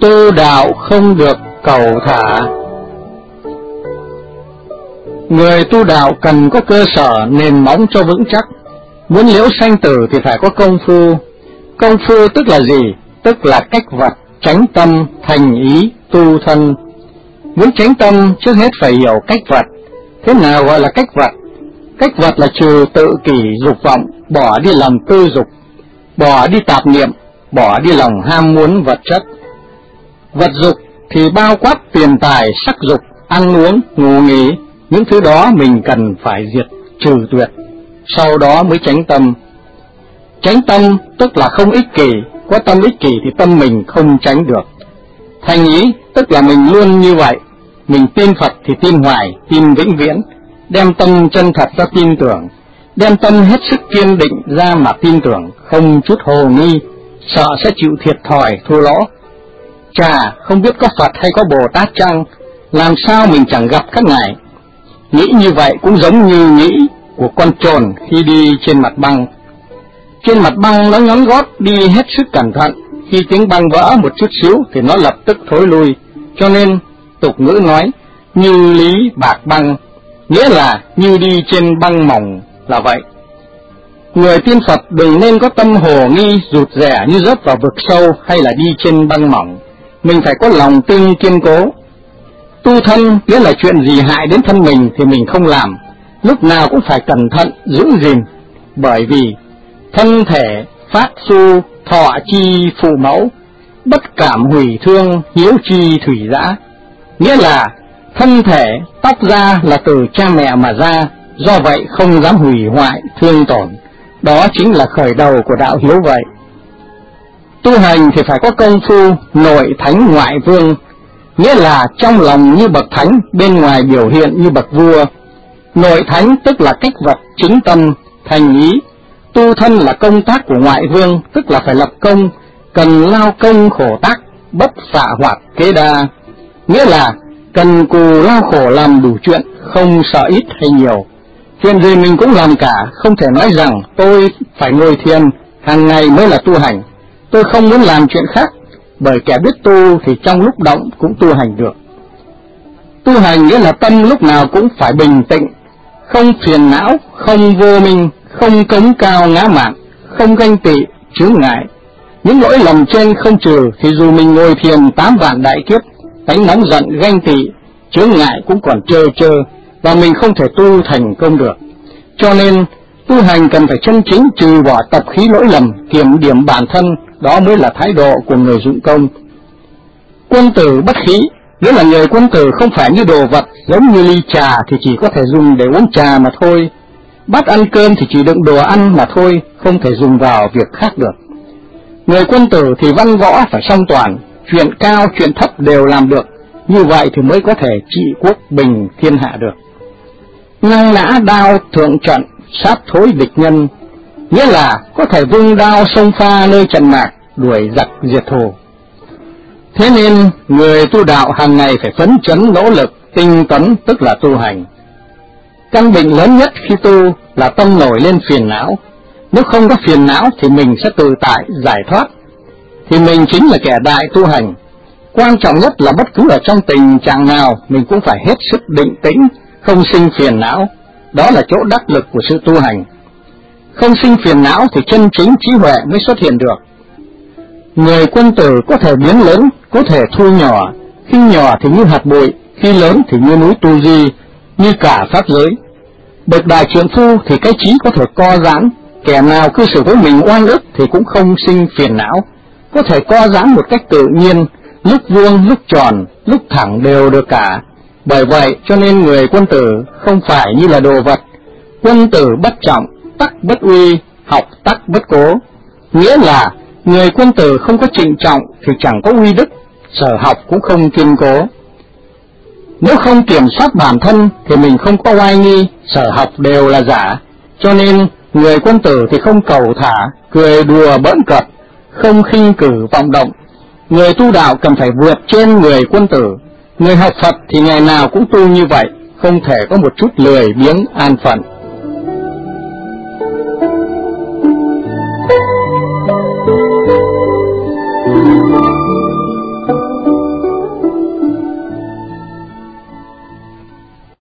Tu đạo không được cầu thả. Người tu đạo cần có cơ sở nền móng cho vững chắc. Muốn liễu sanh tử thì phải có công phu. Công phu tức là gì? Tức là cách vật, chánh tâm, thành ý, tu thân. Muốn chánh tâm trước hết phải hiểu cách vật. Thế nào gọi là cách vật? Cách vật là trừ tự kỷ dục vọng, bỏ đi lòng tư dục, bỏ đi tạp niệm, bỏ đi lòng ham muốn vật chất. Vật dục thì bao quát tiền tài, sắc dục, ăn uống, ngủ nghỉ, những thứ đó mình cần phải diệt trừ tuyệt, sau đó mới chánh tâm. Chánh tâm tức là không ích kỷ, có tâm ích kỷ thì tâm mình không tránh được. Thành ý tức là mình luôn như vậy, mình tin Phật thì tin hoài, tin vĩnh viễn, đem tâm chân thật ra tin tưởng, đem tâm hết sức kiên định ra mà tin tưởng, không chút hồ nghi, sợ sẽ chịu thiệt thòi thua lỗ. Chà, không biết có Phật hay có Bồ Tát chăng, làm sao mình chẳng gặp các ngài. Nghĩ như vậy cũng giống như nghĩ của con trồn khi đi trên mặt băng. Trên mặt băng nó nhón gót đi hết sức cẩn thận, khi tiếng băng vỡ một chút xíu thì nó lập tức thối lui. Cho nên tục ngữ nói như lý bạc băng, nghĩa là như đi trên băng mỏng là vậy. Người tin Phật đừng nên có tâm hồ nghi rụt rè như rớt vào vực sâu hay là đi trên băng mỏng. Mình phải có lòng tin kiên cố. Tu thân nghĩa là chuyện gì hại đến thân mình thì mình không làm, lúc nào cũng phải cẩn thận giữ gìn, bởi vì thân thể phát su thọ chi phụ mẫu, bất cảm hủy thương hiếu chi thủy dã. Nghĩa là thân thể tóc da là từ cha mẹ mà ra, do vậy không dám hủy hoại thương tổn. Đó chính là khởi đầu của đạo hiếu vậy. Tu hành thì phải có công phu nội thánh ngoại vương, nghĩa là trong lòng như bậc thánh, bên ngoài biểu hiện như bậc vua. Nội thánh tức là cách vật, chính tâm, thành ý. Tu thân là công tác của ngoại vương, tức là phải lập công, cần lao công khổ tác, bất phạ hoạt kế đa, nghĩa là cần cù lao khổ làm đủ chuyện, không sợ ít hay nhiều. Chuyện gì mình cũng làm cả, không thể nói rằng tôi phải ngồi thiền hàng ngày mới là tu hành, tôi không muốn làm chuyện khác, bởi kẻ biết tu thì trong lúc động cũng tu hành được. Tu hành nghĩa là tâm lúc nào cũng phải bình tĩnh, không phiền não, không vô minh, không cống cao ngã mạn, không ganh tị, chướng ngại. Những lỗi lầm trên không trừ thì dù mình ngồi thiền 8 vạn đại kiếp, tánh nóng giận, ganh tị, chướng ngại cũng còn trơ và mình không thể tu thành công được. Cho nên tu hành cần phải chân chính trừ bỏ tập khí lỗi lầm, kiểm điểm bản thân, đó mới là thái độ của người dụng công. Quân tử bất khí, nghĩa là người quân tử không phải như đồ vật, giống như ly trà thì chỉ có thể dùng để uống trà mà thôi, bát ăn cơm thì chỉ đựng đồ ăn mà thôi, không thể dùng vào việc khác được. Người quân tử thì văn võ phải song toàn, chuyện cao chuyện thấp đều làm được, như vậy thì mới có thể trị quốc bình thiên hạ được. Ngang nã đao thượng trận, sát thối địch nhân, nghĩa là có thể vung đao xông pha nơi trận mạc, đuổi giặc diệt thù. Thế nên người tu đạo hàng ngày phải phấn chấn nỗ lực, tinh tấn tức là tu hành. Căn bệnh lớn nhất khi tu là tâm nổi lên phiền não. Nếu không có phiền não thì mình sẽ tự tại giải thoát, thì mình chính là kẻ đại tu hành. Quan trọng nhất là bất cứ ở trong tình trạng nào mình cũng phải hết sức định tĩnh, không sinh phiền não. Đó là chỗ đắc lực của sự tu hành. Không sinh phiền não thì chân chính trí huệ mới xuất hiện được. Người quân tử có thể biến lớn, có thể thu nhỏ, khi nhỏ thì như hạt bụi, khi lớn thì như núi Tu Di, như cả pháp giới. Bậc đại trượng phu thì cái trí có thể co giãn, kẻ nào cư xử với mình oan ức thì cũng không sinh phiền não, có thể co giãn một cách tự nhiên, lúc vuông, lúc tròn, lúc thẳng đều được cả. Bởi vậy cho nên người quân tử không phải như là đồ vật. Quân tử bất trọng, tắc bất uy, học tắc bất cố, nghĩa là người quân tử không có trịnh trọng thì chẳng có uy đức, sở học cũng không kiên cố. Nếu không kiểm soát bản thân thì mình không có oai nghi, sở học đều là giả. Cho nên người quân tử thì không cầu thả, cười đùa bỡn cợt, không khinh cử vọng động. Người tu đạo cần phải vượt trên người quân tử. Người học Phật thì ngày nào cũng tu như vậy, không thể có một chút lười biếng an phận.